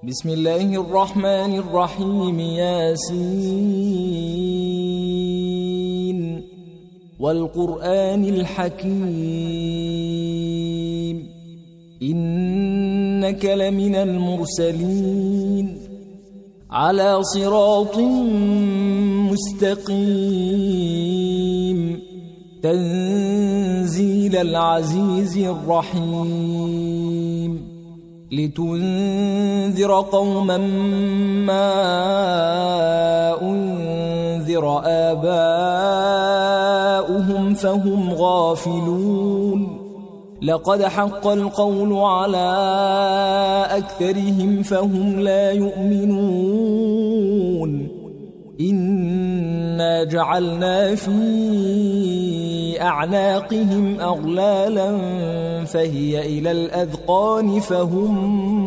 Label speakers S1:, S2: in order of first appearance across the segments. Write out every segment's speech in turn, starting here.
S1: بسم الله الرحمن الرحيم. ياسين والقرآن الحكيم إنك لمن المرسلين على صراط مستقيم تنزيل العزيز الرحيم لتنذر قوما ما أنذر آباؤهم فهم غافلون لقد حق القول على أكثرهم فهم لا يؤمنون إنا جعلنا في أعناقهم أغلالا فهي إلى الأذقان فهم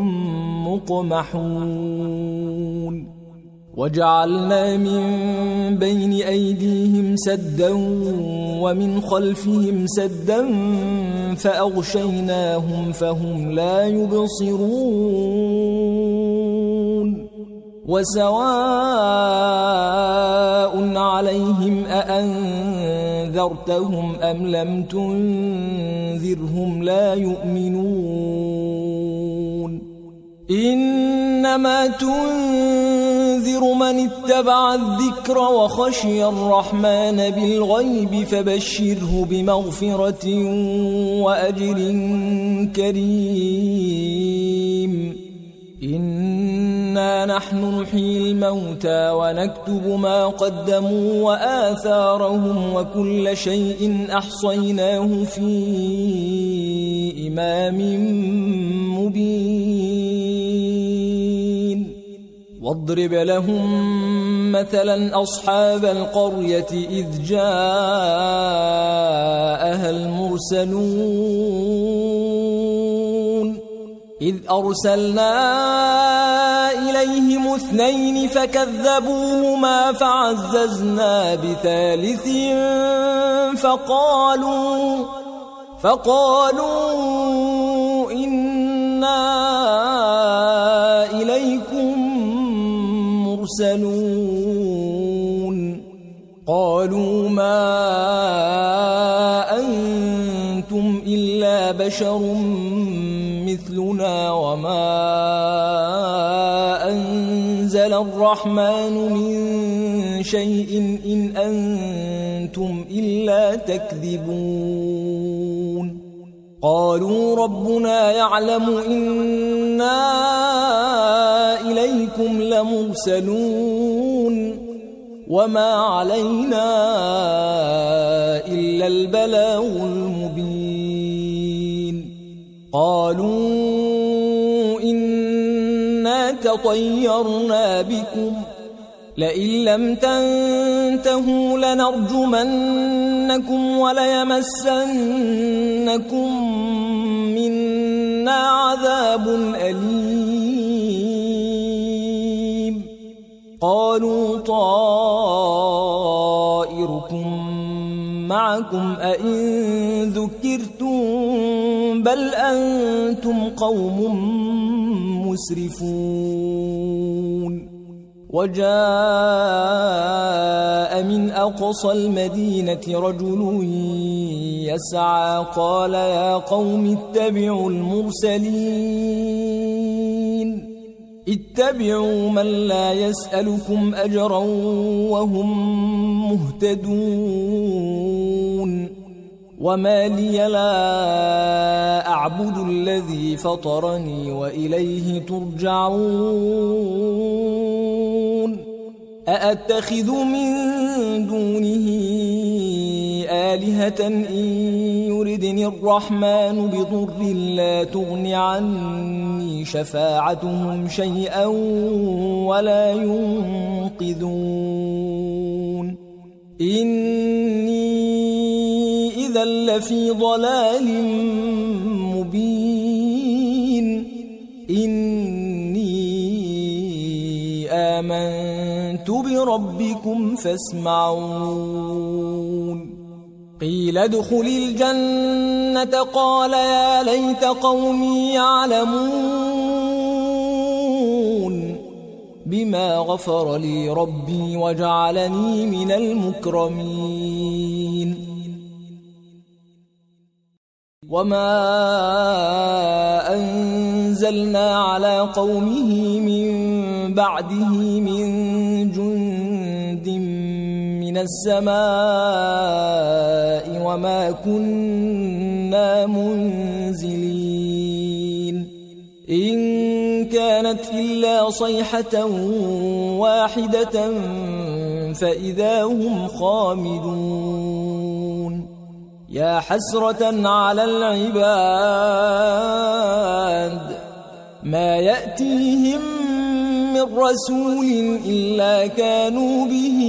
S1: مقمحون وجعلنا من بين أيديهم سدا ومن خلفهم سدا فأغشيناهم فهم لا يبصرون وسواء عليهم أأنذرتهم أم لم تنذرهم لا يؤمنون إنما تنذر من اتبع الذكر وخشي الرحمن بالغيب فبشره بمغفرة وأجر كريم إنا نحن نحيي الموتى ونكتب ما قدموا وآثارهم وكل شيء أحصيناه في إمام مبين واضرب لهم مثلا أصحاب القرية إذ جاءها المرسلون إذ أرسلنا إليهم 2 فكذبوهما فعززنا بثالث فقالوا إنا إليكم مرسلون قالوا ما أنتم إلا بشر مثلنا وما أنزل الرحمن من شيء إن أنتم إلا تكذبون قالوا ربنا يعلم إنا إليكم لمرسلون وما علينا إلا البلاغ المبين قالوا إنا تطيرنا بكم لئن لم تنتهوا لنرجمنكم وليمسنكم منا عذاب أليم قالوا طائركم معكم أئن ذكرتم بل أنتم قوم مسرفون وجاء من أقصى المدينة رجل يسعى قال يا قوم اتبعوا المرسلين اتبعوا من لا يسألكم أجرا وهم مهتدون وما لي لا أعبد الذي فطرني وإليه ترجعون أأتخذ من دونه آلهة إن يردني الرحمن بضر لا تغن عني شفاعتهم شيئا ولا ينقذون إني إذا لفي ضلال مبين إني آمنت بربكم فاسمعون قيل ادخل الجنة قال يا ليت قومي يعلمون بما غفر لي ربي وجعلني من المكرمين وما أنزلنا على قومه من بعده من جند من السماء وما كنا منزلين إن كانت إلا صيحة واحدة فإذا هم خامدون يا حسرة على العباد ما يأتيهم من رسول إلا كانوا به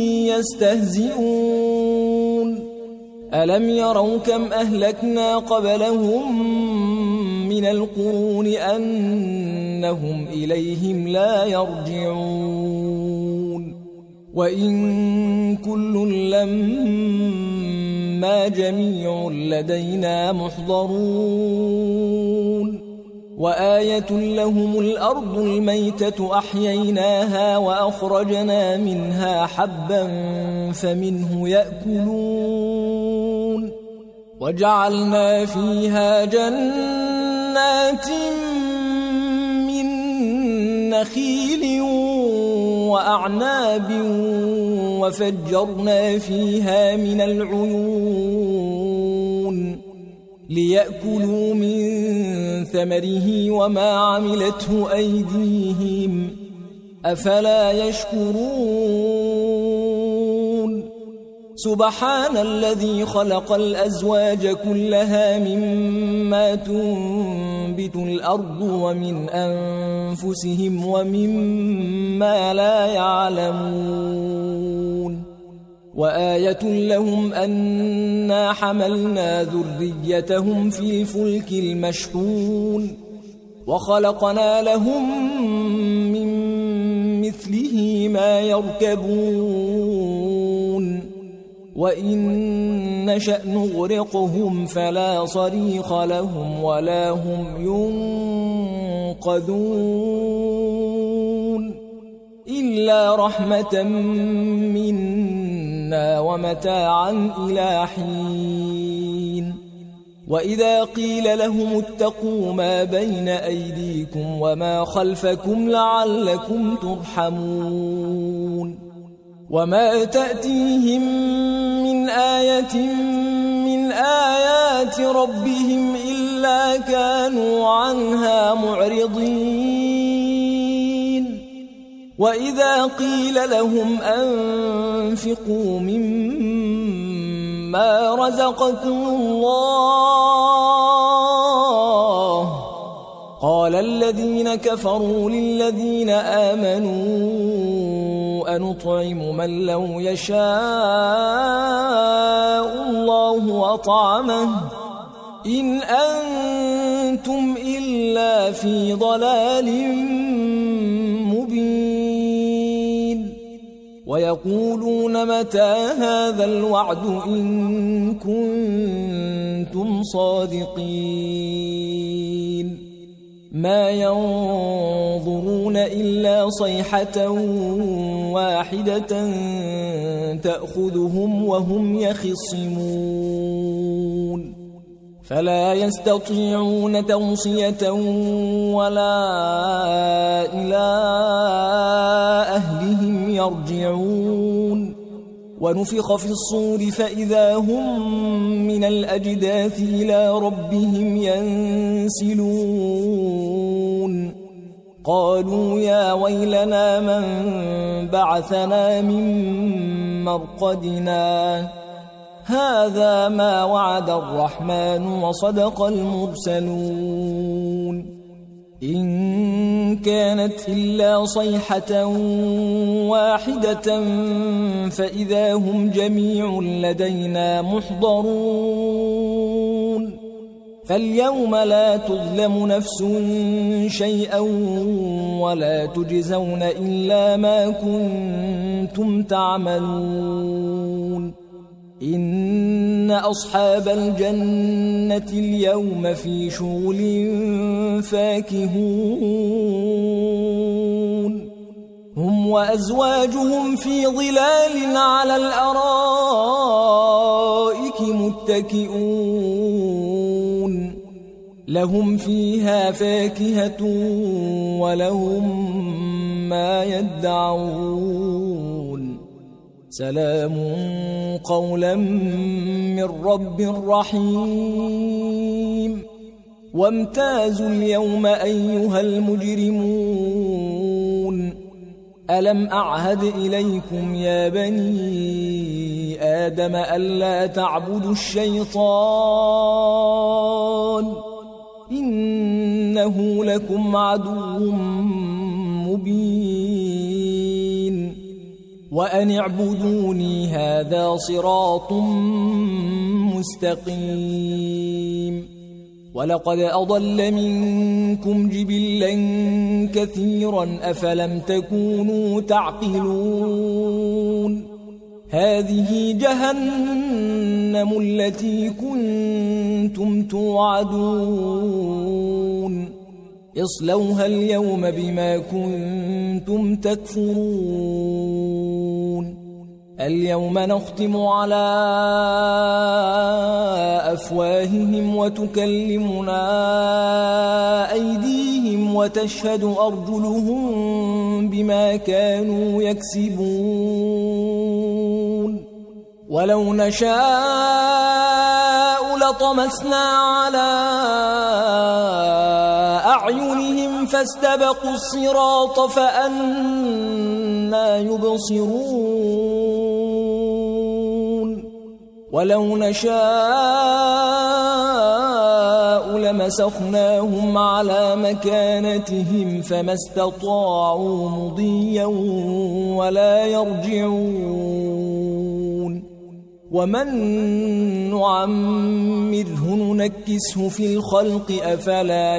S1: يستهزئون ألم يروا كم أهلكنا قبلهم من القرون أنهم إليهم لا يرجعون وإن كل لما جميع لدينا محضرون وآية لهم الأرض الميتة أحييناها وأخرجنا منها حبا فمنه يأكلون وجعلنا فيها جنات من نخيل وأعناب وفجرنا فيها من العيون ليأكلوا من ثمره وما عملته أيديهم أفلا يشكرون سبحان الذي خلق الأزواج كلها مما تنبت الأرض ومن أنفسهم ومما لا يعلمون وآية لهم أنا حملنا ذريتهم في الفلك المشحون وخلقنا لهم من مثله ما يركبون وإن نشأ نغرقهم فلا صريخ لهم ولا هم ينقذون إلا رحمة منا ومتاعا إلى حين وإذا قيل لهم اتقوا ما بين أيديكم وما خلفكم لعلكم ترحمون وما تأتيهم من آية من آيات ربهم إلا كانوا عنها معرضين وإذا قيل لهم أنفقوا مما رزقكم الله قال الذين كفروا للذين آمنوا أنطعم من لو يشاء الله أطعمه إن أنتم إلا في ضلال مبين ويقولون متى هذا الوعد إن كنتم صادقين ما ينظرون إلا صيحة واحدة تأخذهم وهم يخصمون فلا يستطيعون توصية ولا إلى أهلهم يرجعون ونفخ في الصور فإذا هم من الأجداث إلى ربهم ينسلون قالوا يا ويلنا من بعثنا من مرقدنا هذا ما وعد الرحمن وصدق المرسلون إن كانت إلا صيحة واحدة فإذا هم جميع لدينا محضرون فاليوم لا تظلم نفس شيئا ولا تجزون إلا ما كنتم تعملون إن أصحاب الجنة اليوم في شغل فاكهون هم هم وأزواجهم في ظلال على الأرائك متكئون لهم فيها فاكهة ولهم ما يدعون سلام قولا من رب رحيم وامتازوا اليوم أيها المجرمون ألم أعهد إليكم يا بني آدم ألا تعبدوا الشيطان إنه لكم عدو مبين وأن اعبدوني هذا صراط مستقيم ولقد أضل منكم جبلا كثيرا أفلم تكونوا تعقلون هذه جهنم التي كنتم توعدون اصلوها اليوم بما كنتم تكفرون اليوم نختم على أفواههم وتكلمنا أيديهم وتشهد أرجلهم بما كانوا يكسبون ولو نشاء لطمسنا على أعينهم فاستبقوا الصراط فأنى يبصرون ولو نشاء لمسخناهم على مكانتهم فما استطاعوا مضيا ولا يرجعون ومن نعمره ننكسه في الخلق أفلا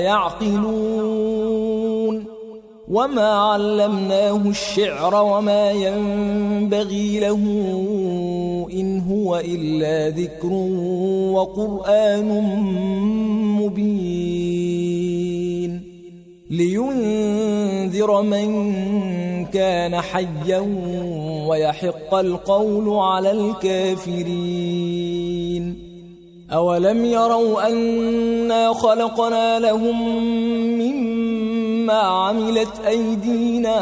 S1: يعقلون وما علمناه الشعر وما ينبغي له إن هو إلا ذكر وقرآن مبين لينذر من كان حيا ويحق القول على الكافرين أولم يروا أنا خلقنا لهم مما عملت أيدينا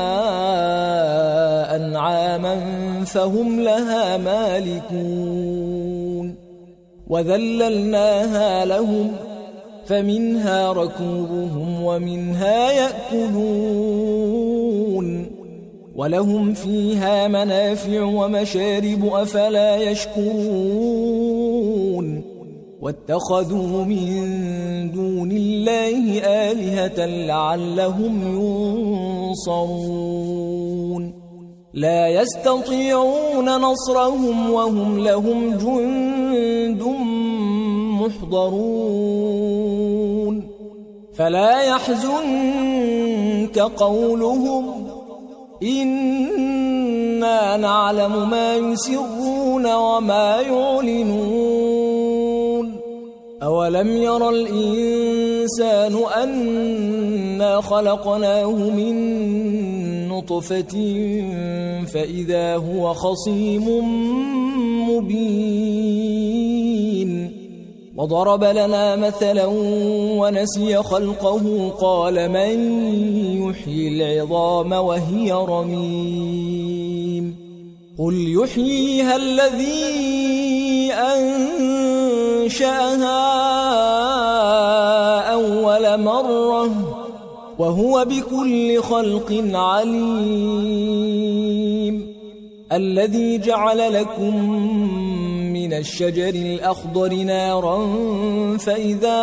S1: أنعاما فهم لها مالكون وذللناها لهم فمنها ركوبهم ومنها يأكلون ولهم فيها منافع ومشارب أفلا يشكرون واتخذوا من دون الله آلهة لعلهم ينصرون لا يستطيعون نصرهم وهم لهم جند محضرون فلا يحزنك قولهم إنا نعلم ما يسرون وما يعلنون أولم ير الإنسان أنا خلقناه من نطفة فإذا هو خصيم مبين وضرب لنا مثلا ونسي خلقه قال من يحيي العظام وهي رميم قل يحييها الذي أنشأها أول مرة وهو بكل خلق عليم الذي جعل لكم من الشجر الأخضر نارا فإذا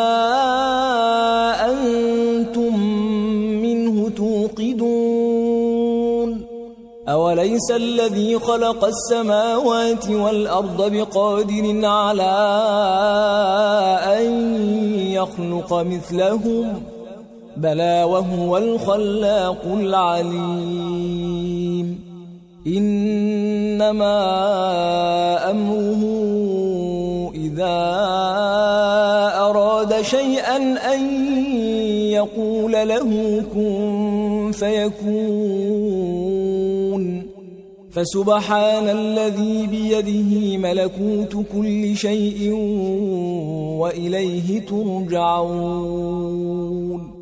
S1: أنتم منه توقدون أوليس الذي خلق السماوات والأرض بقادر على أن يخلق مثلهم بلى وهو الخلاق العليم إنما أمره إذا أراد شيئا أن يقول له كن فيكون فسبحان الذي بيده ملكوت كل شيء وإليه ترجعون